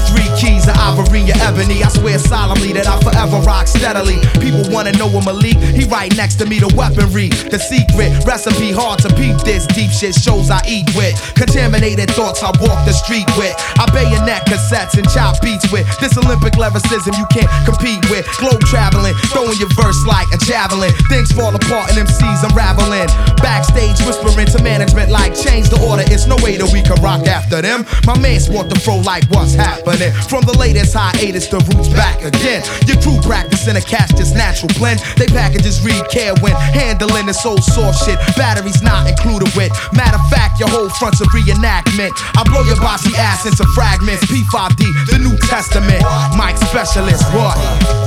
3 keys of ivory or ebony. I swear solemnly that I forever rock steadily. People wanna know I'm Malik, he right next to me, the weaponry. The secret recipe, hard to peep this. Deep shit shows I eat with. Contaminated thoughts I walk the street with. I bayonet cassettes and chop beats with. This Olympic lyricism you can't compete with. Globe traveling, throwing your verse like a javelin. Things fall apart and MCs unraveling. Backstage whispering to management like change the order. It's no way that we can rock after them. My mans want the fro like what's happening. From the latest hiatus, the roots back again. Your crew practicing a cash just natural blend. They packages read care when handling this old soft shit. Batteries not included with. Matter of fact, your whole front's a reenactment. I blow your bossy ass into fragments. P5D, the New Testament. Mike specialist, what?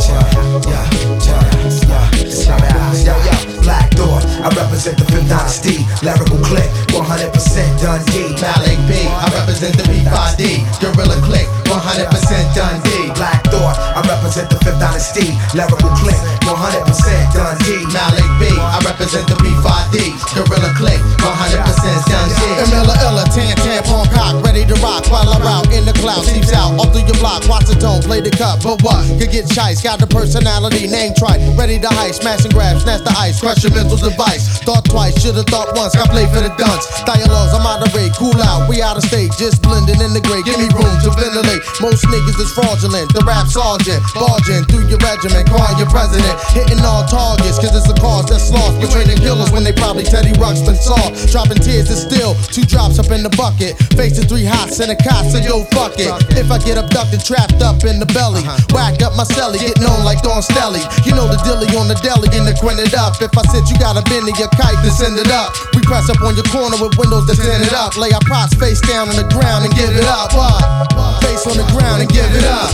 Black Thought, I represent the Fifth Dynasty. Lyrical click, 100% Dundee. Malik B, I represent the P5D. Gorilla click, 100% Dundee. Black Thought, I represent the Fifth Dynasty. Lyrical click, 100% Dundee. Malik B, I represent the P5D. Gorilla click, 100% Dundee. Miller Illa, tan on cock, ready to rock while I'm out in the clouds. Seeps out, off through your block, watch the tone, play the cut. But what? Could get chice, got the personality, name trite. Ready to heist, smash and grab, snatch the ice, crush your mental device. Thought twice, should've thought once, got play for the dunce. Dialogues, I'm out of rate, cool out, we out of state, just blending in the gray. Give me room to ventilate. Most niggas is fraudulent. The rap sergeant, barging through your regiment, calling your president, hitting all targets, cause it's a cause that's lost. Between the killers when they probably Teddy Ruxpin saw. Dropping tears is still 2 drops up in the bucket. Facing 3 hots and a cot, so yo, fuck it. If I get abducted, trapped up in the belly, whack up my celly, getting on like Don Stelly. You know the dilly on the deli and the quint it up. If I said you gotta bend to your kite to send it up, we press up on your corner with windows that stand it up. Lay our props face down on the ground and give it up. Face on the ground and give it up.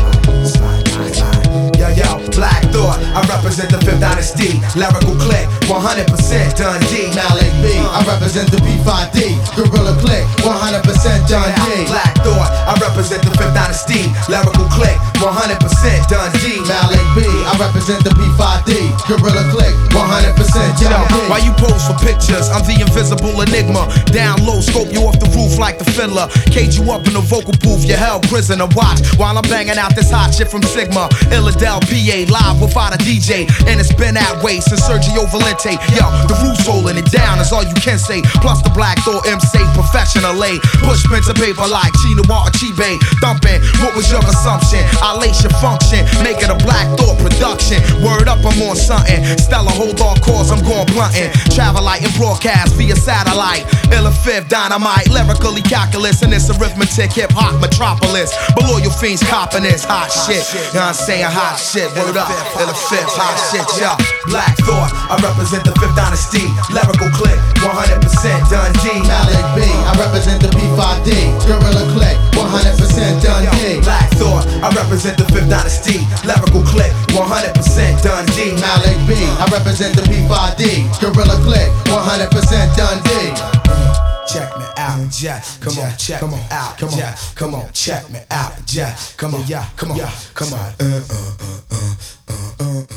Yo, Black Thought, I represent the Fifth Dynasty. Lyrical click, 100% Dundee. Malik B, I represent the P5D. Gorilla click, 100% Dundee. Black Thought, I represent the Fifth Dynasty. Lyrical click, 100% Dundee. Malik B, I represent the P5D. Gorilla click, 100% Dundee. While you pose for pictures, I'm the invisible enigma. Down low, scope you off the roof like the fiddler. Cage you up in the vocal booth, you held prisoner. Watch while I'm banging out this hot shit from Sigma. Illadel, PA, live without a DJ. And it's been that way since Sergio Valente. Yo, the roof's holding it down is all you can say. Plus the Black Thought MC professionally. Push pen to paper like Chinua Achebe. Thumping, what was your assumption? I lace your function, make it a Black Thought production. Word up, I'm on something. Stella, hold on course, I'm going blunting. Travel light and broadcast via satellite. Illa Fifth Dynamite, lyrically calculus. And it's arithmetic, hip hop metropolis. Below your fiends copping this hot shit. You know what I'm saying? Hot shit, word up. Illa Fifth, hot shit, yo. Black Thought, I represent the Fifth Dynasty. Lyrical click, 100% Dundee. Malik B, I represent the P5D. Gorilla click, 100% Dundee. Black Thought, I represent the Fifth Dynasty. Lyrical click, 100% Dundee. Malik B, I represent the P5D. Gorilla click, 100% Dundee. Check me out, yeah. Come on, check me out, come on, come on, check me out, yeah. Come on, yeah, come on, come on.